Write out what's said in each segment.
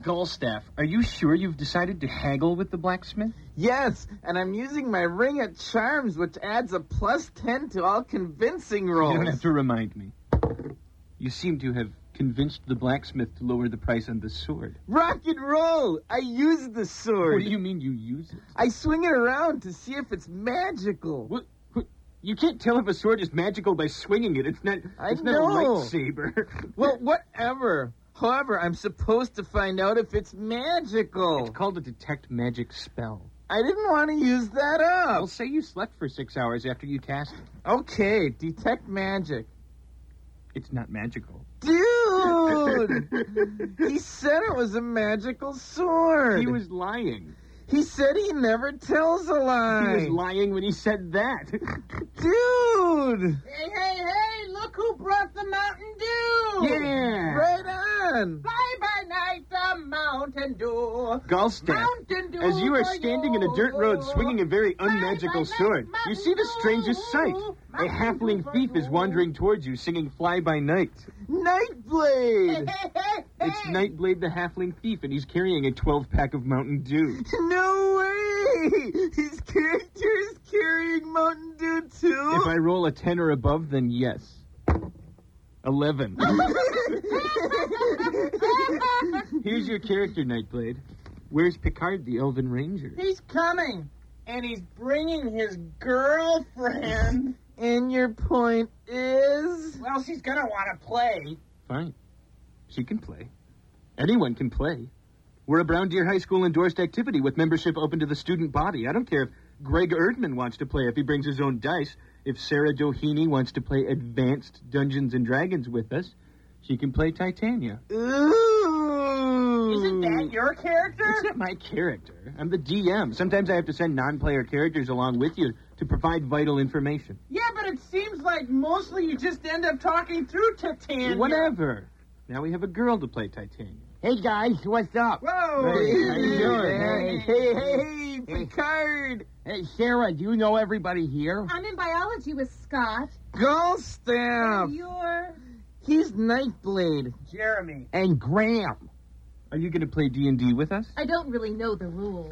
Gulstaff, are you sure you've decided to haggle with the blacksmith? Yes, and I'm using my ring at charms, which adds a +10 to all convincing rolls. You don't have to remind me. You seem to have convinced the blacksmith to lower the price on the sword. Rock and roll! I use the sword. What do you mean you use it? I swing it around to see if it's magical. What? You can't tell if a sword is magical by swinging it. It's not I not a know. lightsaber. Well, whatever. However, I'm supposed to find out if it's magical. It's called a detect magic spell. I didn't want to use that up. Well, say you slept for 6 hours after you cast it. Okay, detect magic. It's not magical. Dude! He said it was a magical sword. He was lying. He said he never tells a lie. He was lying when he said that. Dude! Hey, look who brought the Mountain Dew! Yeah! Right on! Fly by night, the Mountain Dew. Gulstaff, Mountain Dew as you are for standing in a dirt road swinging a very unmagigical sword, you see the strangest sight. A halfling thief is wandering towards you singing Fly by Night. Nightblade! It's Nightblade the halfling thief, and he's carrying a 12-pack of Mountain Dew. No way! His character is carrying Mountain Dew too? If I roll a 10 or above, then yes. 11. Here's your character, Nightblade. Where's Picard, the Elven Ranger? He's coming, and he's bringing his girlfriend. And your point is? Well, she's gonna want to play. Fine. She can play. Anyone can play. We're a Brown Deer High School endorsed activity with membership open to the student body. I don't care if Greg Erdman wants to play, if he brings his own dice. If Sarah Doheny wants to play Advanced Dungeons and Dragons with us, she can play Titania. Ooh! Isn't that your character? It's not my character. I'm the DM. Sometimes I have to send non-player characters along with you to provide vital information. Yeah, but it seems like mostly you just end up talking through Titania. Whatever. Now we have a girl to play Titania. Hey, guys, what's up? Whoa! Hey, how you doing? Hey, Picard! Hey, Sarah, do you know everybody here? I'm in biology with Scott. Gulstaff! You're... He's Nightblade. Jeremy. And Graham. Are you going to play D&D with us? I don't really know the rules.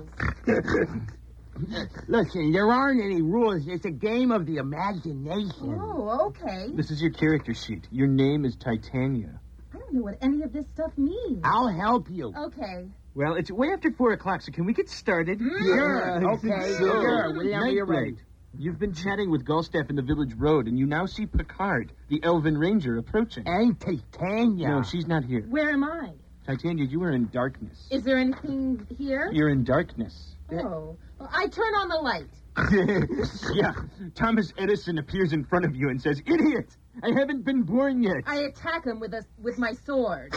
Listen, there aren't any rules. It's a game of the imagination. Oh, okay. This is your character sheet. Your name is Titania. I don't know what any of this stuff means. I'll help you. Okay. Well, it's way after 4 o'clock, so can we get started? Sure, okay, sure. Whenever you're ready. Nightblade, you've been chatting with Gulstaff in the village road, and you now see Picard, the Elven Ranger, approaching. And Titania. No, she's not here. Where am I? Titania, you are in darkness. Is there anything here? You're in darkness. Oh. Well, I turn on the light. Yeah, Thomas Edison appears in front of you and says, "Idiot! I haven't been born yet." I attack him with my sword.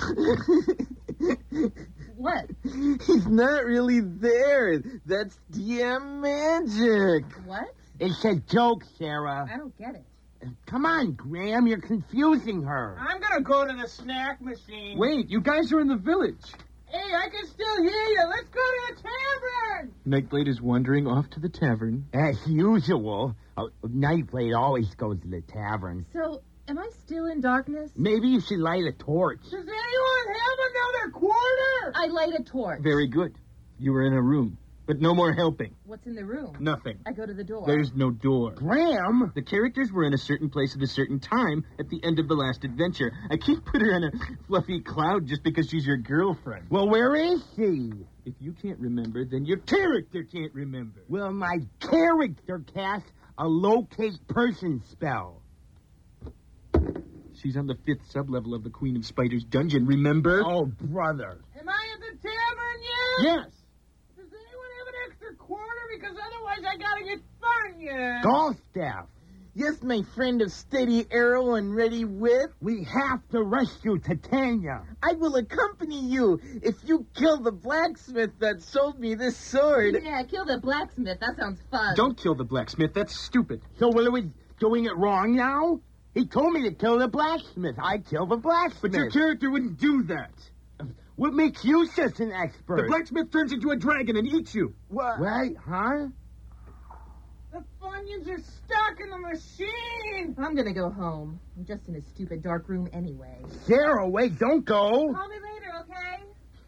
What? He's not really there. That's DM magic. What? It's a joke, Sarah. I don't get it. Come on, Graham, you're confusing her. I'm gonna go to the snack machine. Wait, you guys are in the village. Hey, I can still hear you. Let's go to the tavern. Nightblade is wandering off to the tavern. As usual, Nightblade always goes to the tavern. So, am I still in darkness? Maybe you should light a torch. Does anyone have another quarter? I light a torch. Very good. You are in a room, but no more helping. What's in the room? Nothing. I go to the door. There's no door. Graham? The characters were in a certain place at a certain time at the end of the last adventure. I can't put her in a fluffy cloud just because she's your girlfriend. Well, where is she? If you can't remember, then your character can't remember. Well, my character casts a locate person spell. She's on the 5th sublevel of the Queen of Spiders dungeon, remember? Oh, brother. Am I at the tavern yet? Yes. Does anyone have an extra quarter? Because otherwise I gotta get fun yet. Gulstaff, Yes, my friend of steady arrow and ready wit. we have to rescue Titania. I will accompany you if you kill the blacksmith that sold me this sword. Yeah, kill the blacksmith. That sounds fun. Don't kill the blacksmith. That's stupid. So are we doing it wrong now? He told me to kill the blacksmith. I kill the blacksmith. But your character wouldn't do that. What makes you such an expert? The blacksmith turns into a dragon and eats you. What? Wait, huh? The Funyuns are stuck in the machine. I'm gonna go home. I'm just in a stupid dark room anyway. Sarah, wait, don't go. Call me later, okay?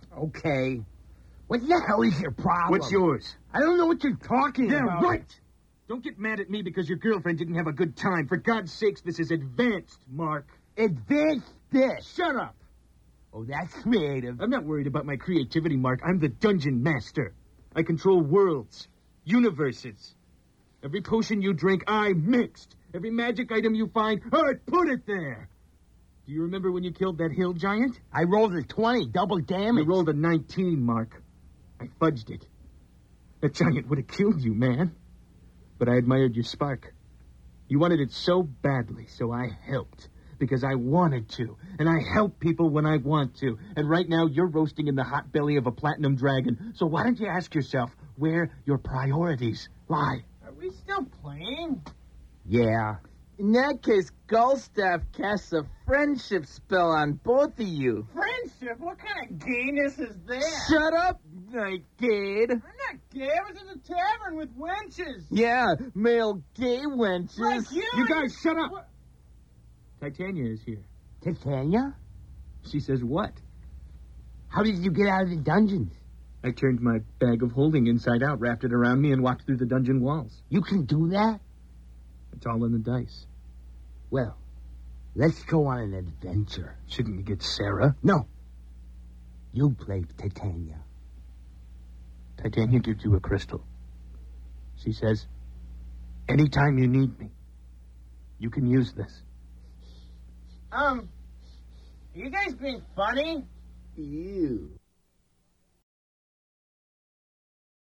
Okay. What the hell is your problem? What's yours? I don't know what you're talking Yeah, about. right. Don't get mad at me because your girlfriend didn't have a good time. For God's sakes, this is advanced, Mark. Advance this. Shut up. Oh, that's creative. I'm not worried about my creativity, Mark. I'm the dungeon master. I control worlds, universes. Every potion you drink, I mixed. Every magic item you find, I put it there. Do you remember when you killed that hill giant? I rolled a 20, double damage. You rolled a 19, Mark. I fudged it. That giant would have killed you, man. But I admired your spark. You wanted it so badly, so I helped. Because I wanted to. And I help people when I want to. And right now, you're roasting in the hot belly of a platinum dragon. So why don't you ask yourself where your priorities lie? Are we still playing? Yeah. In that case, Gullstaff casts a friendship spell on both of you. Friendship? What kind of gayness is that? Shut up, Nightgate. I'm not gay. I was in the tavern with wenches. Yeah, male gay wenches. Like you. You guys, shut up! What? Titania is here. Titania? She says what? How did you get out of the dungeons? I turned my bag of holding inside out, wrapped it around me, and walked through the dungeon walls. You can do that? It's all in the dice. Well, let's go on an adventure. Shouldn't we get Sarah? No. You play Titania. Titania gives you a crystal. She says, anytime you need me, you can use this. Are you guys being funny? Ew.